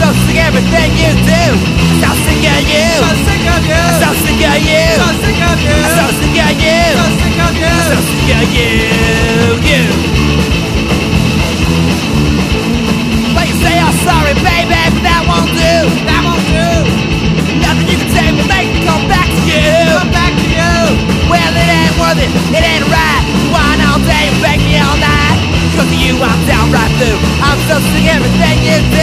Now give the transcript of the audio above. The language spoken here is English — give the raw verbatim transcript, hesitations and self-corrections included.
so sick of everything you do. So sick of you. So sick of you. So sick of you. So sick of you. So sick of you. So sick of you. So sick of you. You. Well, you say you're sorry, baby, but that won't do. That won't do. Nothing you can say will make me come back to you. Come back to you. Well, it ain't worth it, it ain't right. Whine all day and beg me all night. Cause of you, I'm downright blue. I'm so sick of everything you do.